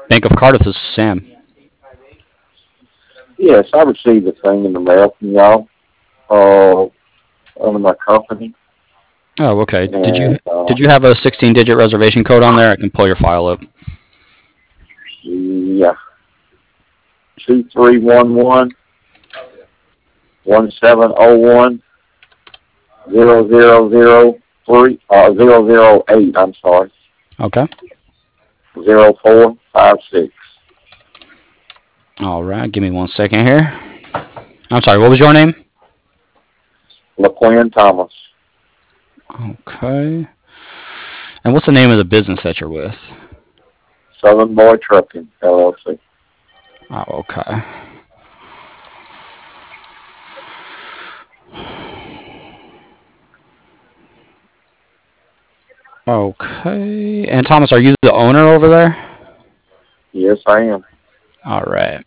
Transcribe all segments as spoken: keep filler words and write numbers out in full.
Bank of Cardiff, this is Sam. Yes, I received a thing in the mail from y'all, uh, under my company, Oh, okay. Did you and uh, did you have a sixteen-digit reservation code on there? I can pull your file up. yeah, two three one one one seven zero one zero zero zero three uh zero zero eight. I'm sorry, Okay. zero four five six. All right. Give me one second here. I'm sorry. What was your name? LaQuinn Thomas, Okay. And what's the name of the business that you're with? Southern Boy Trucking L L C. Oh, okay. Okay. And Thomas, are you the owner over there? Yes, I am. All right.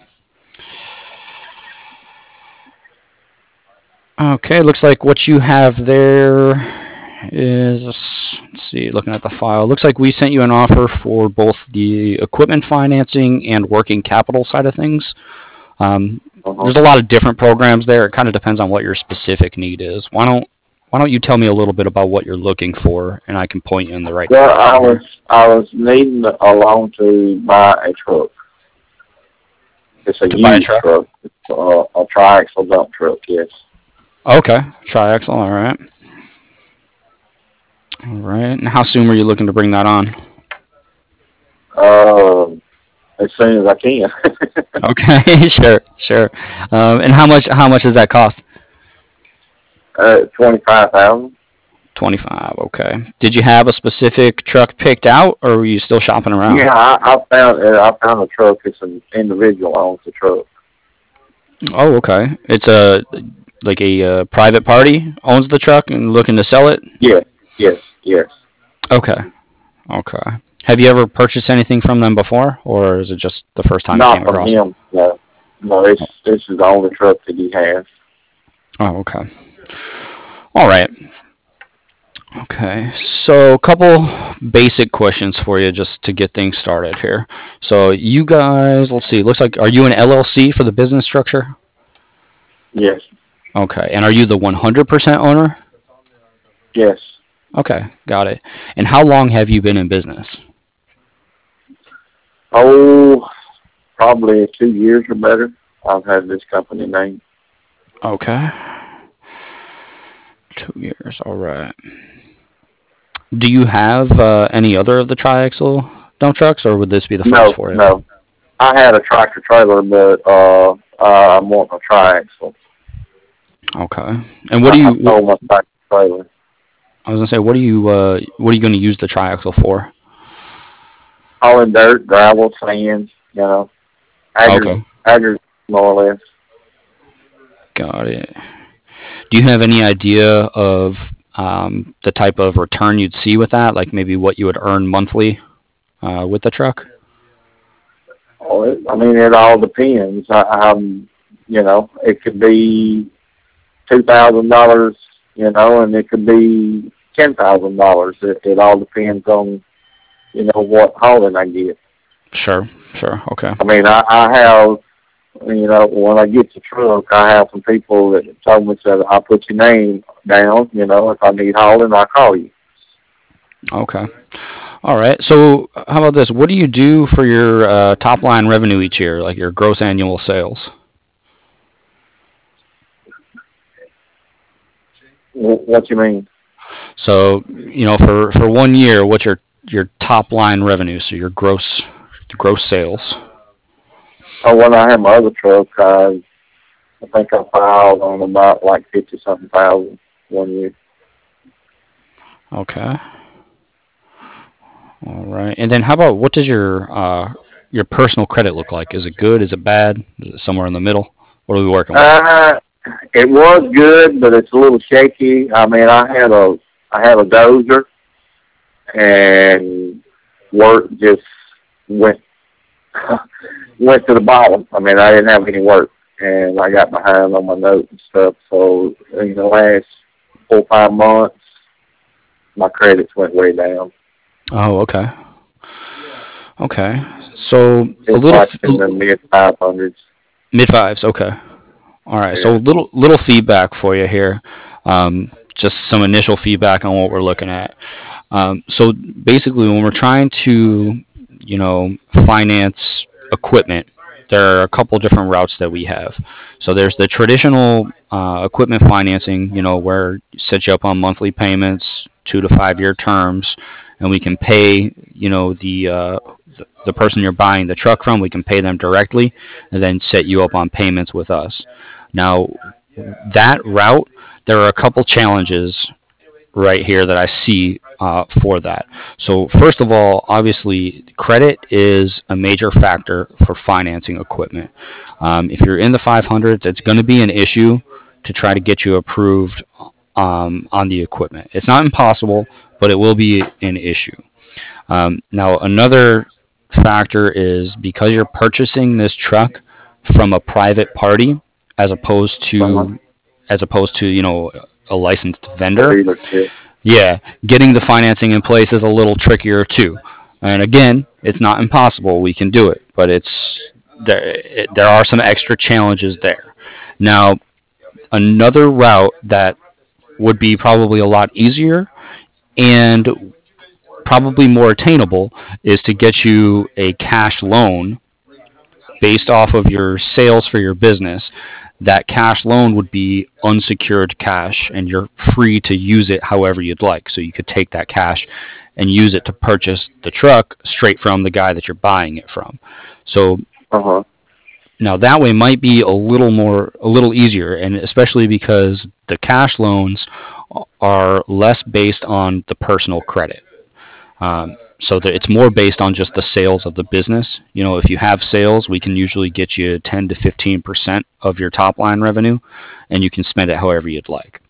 Okay. Looks like what you have there is, let's see, looking at the file. Looks like we sent you an offer for both the equipment financing and working capital side of things. Um, Uh-huh. there's a lot of different programs there. It kind of depends on what your specific need is. Why don't Why don't you tell me a little bit about what you're looking for, and I can point you in the right Well, I direction was here. I was needing a loan to buy a truck. It's a To buy a used truck. truck. It's uh, a triaxle dump truck. Yes. Okay, triaxle. All right. All right. And how soon were you looking to bring that on? Uh, as soon as I can. Okay, sure, sure. Um, and how much how much does that cost? uh, twenty five thousand. Twenty-five. Okay. Did you have a specific truck picked out, or were you still shopping around? Yeah, I, I found uh, I found a truck. It's an individual owns the truck. Oh, okay. It's a like a uh, private party owns the truck and looking to sell it. Yes, yes, yes. Okay. Okay. Have you ever purchased anything from them before, or is it just the first time you came Not from across them? him. No, no. This this is the only truck that he has. Oh, okay. All right. Okay. So, a couple basic questions for you just to get things started here. So, you guys, let's see. Looks like are you an L L C for the business structure? Yes, Okay. And are you the one hundred percent owner? yes. Okay, got it. And how long have you been in business? Oh, probably two years or better. I've had this company name. Okay, two years. All right. Do you have uh, any other of the triaxle dump trucks, or would this be the first No, for you? no. I had a tractor trailer, but uh, uh, I'm wanting a triaxle. Okay. And what I, do I you? sold my tractor trailer. I was gonna say, what do you? Uh, what are you gonna use the triaxle for? Hauling dirt, gravel, sand, you know, aggregate, Okay, aggregate more or less. got it. Do you have any idea of um, the type of return you'd see with that? Like maybe what you would earn monthly uh, with the truck? Oh, it, I mean, it all depends. I, I'm, you know, it could be two thousand dollars, you know, and it could be ten thousand dollars. It, it all depends on, you know, what hauling I get. Sure, sure. Okay. I mean, I, I have, you know, when I get the truck, I have some people that told me said I'll put your name down. You know, if I need hauling, I'll call you. Okay. All right. So, how about this? What do you do for your uh, top line revenue each year, like your gross annual sales? Wh- What you mean? So, you know, for for one year, what's your your top line revenue? So your gross gross sales. Oh, when I had my other truck, I, I think I filed on about like fifty something thousand one year. Okay. All right. And then how about what does your uh, your personal credit look like? Is it good? Is it bad? Is it somewhere in the middle? What are we working with? Uh, it was good, but it's a little shaky. I mean, I had a I had a dozer, and work just went went to the bottom. I mean, I didn't have any work, and I got behind on my notes and stuff. So in the last four five months, my credits went way down. Oh, okay. Okay. So a It's little like f- in the mid five hundreds. mid fives. Okay. All right. So Yeah. little little feedback for you here. Um, just some initial feedback on what we're looking at. Um, so basically, when we're trying to, you know, finance equipment, there are a couple different routes that we have. So there's the traditional uh, equipment financing, you know, where you set you up on monthly payments, two to five year terms, and we can pay, you know, the uh, the the person you're buying the truck from, we can pay them directly, and then set you up on payments with us. Now, that route, there are a couple challenges right here that I see uh, for that. So first of all, obviously, credit is a major factor for financing equipment. Um, if you're in the five hundreds, it's going to be an issue to try to get you approved um, on the equipment. It's not impossible, but it will be an issue. Um, now, another factor is because you're purchasing this truck from a private party as opposed Uh-huh. to as opposed to you know a licensed A vendor. dealership. Yeah, getting the financing in place is a little trickier too. And again, it's not impossible. We can do it, but it's there. It, there are some extra challenges there. Now, another route that would be probably a lot easier and probably more attainable is to get you a cash loan based off of your sales for your business. That cash loan would be unsecured cash and you're free to use it however you'd like. So you could take that cash and use it to purchase the truck straight from the guy that you're buying it from. So Uh-huh. now that way might be a little more a little easier, and especially because the cash loans are less based on the personal credit. Um, so that it's more based on just the sales of the business. You know, if you have sales, we can usually get you ten to fifteen percent of your top line revenue, and you can spend it however you'd like.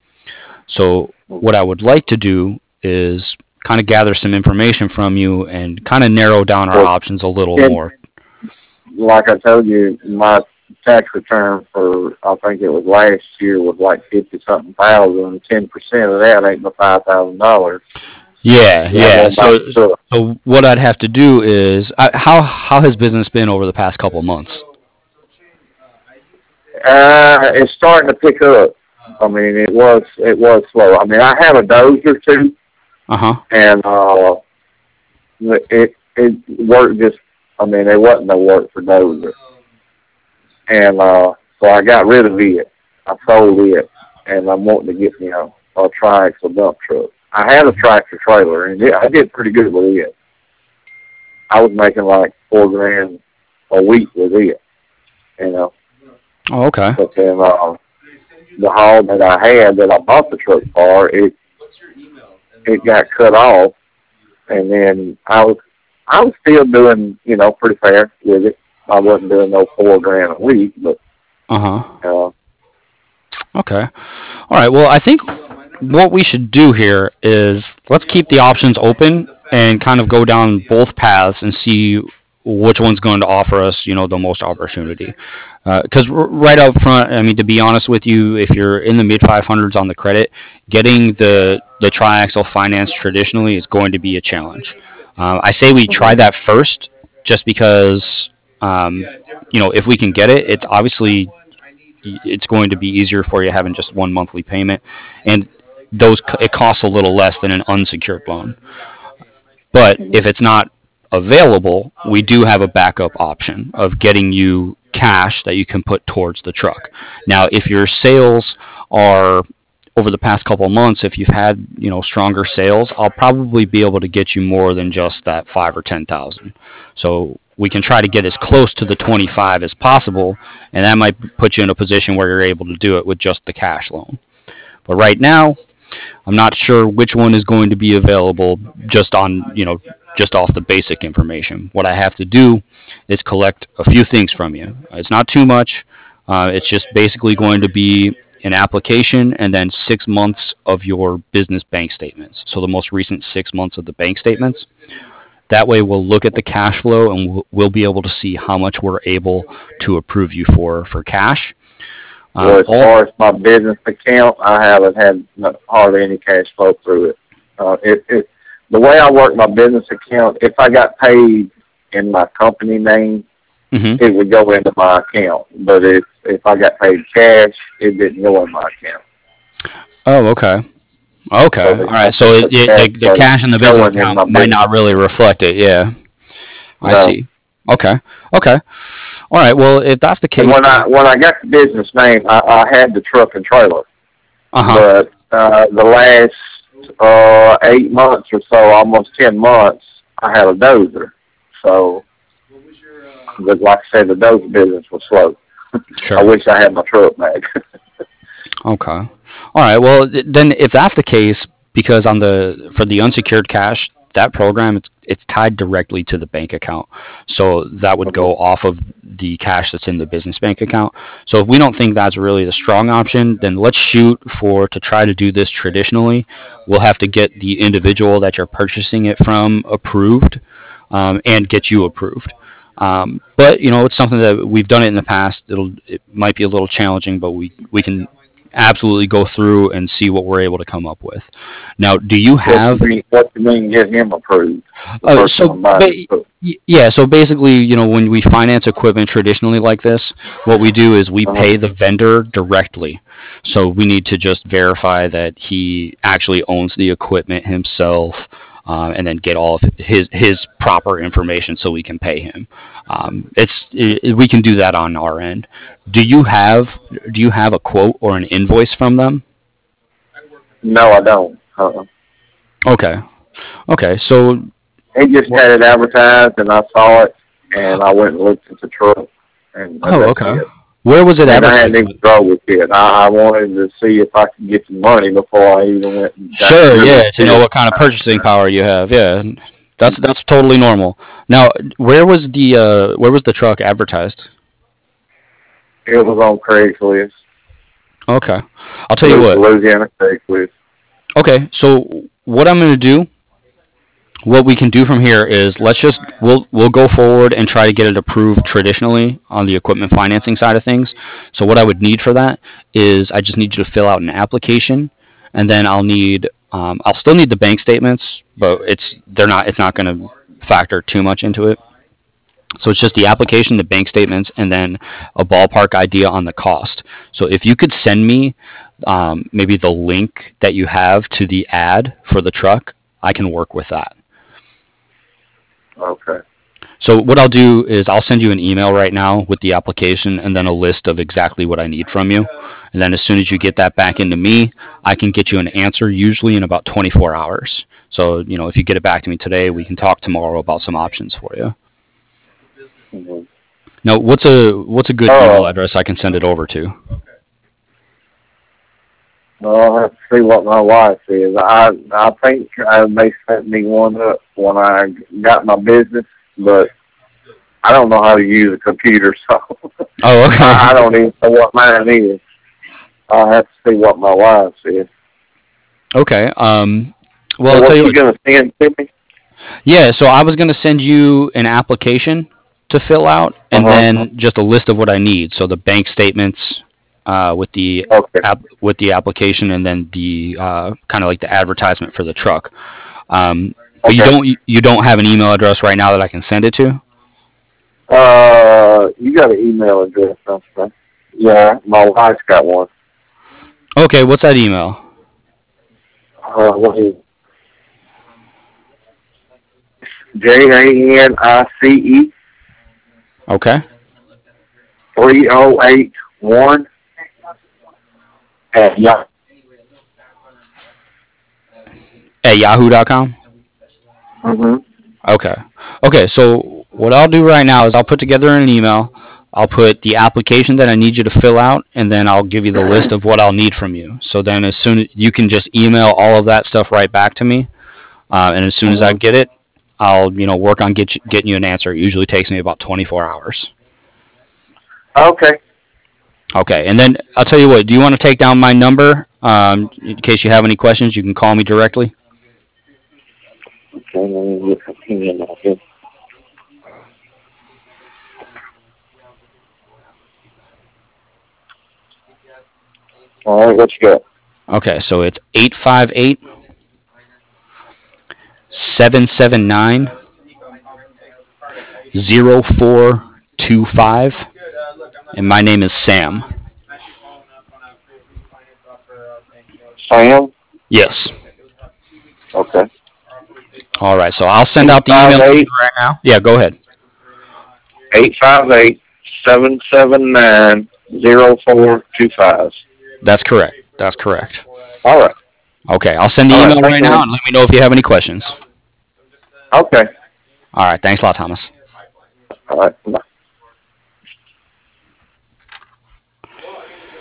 So what I would like to do is kind of gather some information from you and kind of narrow down our Well, options a little Ken, more. like I told you, my tax return for, I think it was last year, was like fifty something thousand, and ten percent of that ain't but five thousand dollars. Yeah, Yeah, I yeah. won't buy So, the truck. so what I'd have to do is, uh, how how has business been over the past couple months? Uh, it's starting to pick up. I mean, it was it was slow. I mean, I have a dozer too, Uh huh. and uh, it it worked just. I mean, there wasn't no work for dozer, and uh, so I got rid of it. I sold it, and I'm wanting to get me a, a triaxle dump truck. I had a tractor trailer, and it, I did pretty good with it. I was making like four grand a week with it, you know. Oh, okay. But then uh, the haul that I had that I bought the truck for, it it got cut off, and then I was I was still doing you know pretty fair with it. I wasn't doing no four grand a week, but Uh huh. uh, Okay. All right. Well, I think what we should do here is let's keep the options open and kind of go down both paths and see which one's going to offer us, you know, the most opportunity. Because r- right up front, I mean, to be honest with you, if you're in the mid five hundreds on the credit, getting the the triaxle finance traditionally is going to be a challenge. Uh, I say we try mhm, that first, just because, um, you know, if we can get it, it's obviously it's going to be easier for you having just one monthly payment, and those it costs a little less than an unsecured loan. But mhm. if it's not available, we do have a backup option of getting you cash that you can put towards the truck. Now, if your sales are over the past couple of months, if you've had you know stronger sales, I'll probably be able to get you more than just that five or ten thousand. So we can try to get as close to the twenty five as possible, and that might put you in a position where you're able to do it with just the cash loan. But right now, I'm not sure which one is going to be available just on, you know, just off the basic information. What I have to do is collect a few things from you. It's not too much. Uh, it's just basically going to be an application and then six months of your business bank statements. So the most recent six months of the bank statements. That way, we'll look at the cash flow and we'll, we'll be able to see how much we're able to approve you for for cash. Well, Um, as all, far as my business account, I haven't had no, hardly any cash flow through it. Uh, it, it. The way I work my business account, if I got paid in my company name, Mm-hmm. it would go into my account. But if if I got paid cash, it didn't go in my account. Oh, okay. Okay. So All the, I right. So think it, the it, cash the the was cash in the business showing in account my might not business. really reflect it. Yeah. I No. see. Okay. Okay. All right. Well, if that's the And case, when I then. when I got the business name, I, I had the truck and trailer. Uh huh. But uh, the last uh, eight months or so, almost ten months, I had a dozer. So, but like I said, the dozer business was slow. I Sure. wish I had my truck back. Okay. All right. Well, th- then if that's the case, because on the for the unsecured cash, that program it's it's tied directly to the bank account, so that would Mhm. go off of the cash that's in the business bank account. So if we don't think that's really the strong option, then let's shoot for to try to do this traditionally. We'll have to get the individual that you're purchasing it from approved, um, and get you approved. Um, but you know, it's something that we've done it in the past. It'll it might be a little challenging, but we we can absolutely go through and see what we're able to come up with. Now, do you What you have mean? What you mean? Get him approved? The uh, person so I'm buying ba- the truck. yeah, so basically, you know, when we finance equipment traditionally like this, what we do is we Uh-huh. pay the vendor directly. So we need to just verify that he actually owns the equipment himself, um, and then get all of his his proper information so we can pay him. Um, it's it, we can do that on our end. Do you have do you have a quote or an invoice from them? No, I don't. Uh-uh. Okay. Okay. So, He just well, had it advertised, and I saw it, and I went and looked at the truck, and oh, that's okay. it. Where was it And I hadn't advertised? even drove it yet. I, I wanted to see if I could get some money before I even went and got Sure, really yeah, to know serious. what kind of purchasing power you have. Yeah, that's that's totally normal. Now, where was the uh, where was the truck advertised? It was on Craigslist, Okay, I'll tell you Lu- what. Louisiana Craigslist. Okay, so what I'm going to do, what we can do from here is let's just we'll we'll go forward and try to get it approved traditionally on the equipment financing side of things. So what I would need for that is I just need you to fill out an application, and then I'll need um, I'll still need the bank statements, but it's they're not it's not going to factor too much into it. So it's just the application, the bank statements, and then a ballpark idea on the cost. So if you could send me um, maybe the link that you have to the ad for the truck, I can work with that. Okay. So what I'll do is I'll send you an email right now with the application and then a list of exactly what I need from you. And then as soon as you get that back into me, I can get you an answer usually in about twenty-four hours. So, you know, if you get it back to me today, we can talk tomorrow about some options for you. Mm-hmm. Now, what's a what's a good email Oh, address I can send it over to? well, I'll have to see what my wife is. I I think uh, they set me one up when I got my business, but I don't know how to use a computer, so Oh, I, I okay. don't even know what mine is. I'll have to see what my wife says. Okay. Um, well, So I'll tell what you you what. gonna send to me? Yeah, so I was going to send you an application to fill out Uh and huh. then just a list of what I need. So the bank statements uh, with the Okay. app with the application and then the uh, kind of like the advertisement for the truck. Um, but you Okay. don't you don't have an email address right now that I can send it to? Uh, you got an email address, don't you? Yeah, my wife's got one. Okay, what's that email? Uh, what is J A N I C E Okay. three oh eight one at Yahoo. At yahoo dot com? Mm-hmm. Okay. Okay, so what I'll do right now is I'll put together an email. I'll put the application that I need you to fill out, and then I'll give you the list of what I'll need from you. So then, as soon as you can just email all of that stuff right back to me, uh, and as soon as I Mm-hmm. get it, I'll you know work on get you, getting you an answer. It usually takes me about twenty-four hours. Okay. Okay, and then I'll tell you what. Do you want to take down my number um, in case you have any questions? You can call me directly. Okay, let me get some pen out here. All right, what you got? Okay, so it's eight five eight seven seven nine zero four two five. And my name is Sam. Sam? Yes. Okay. All right. So I'll send Eight out the five email to you eight right now. Yeah, go ahead. eight five eight seven seven nine zero four two five. That's correct. That's correct. All right. Okay. I'll send the All right. email Thank right you. now and let me know if you have any questions. Okay. All right. Thanks a lot, Thomas. All right. Bye.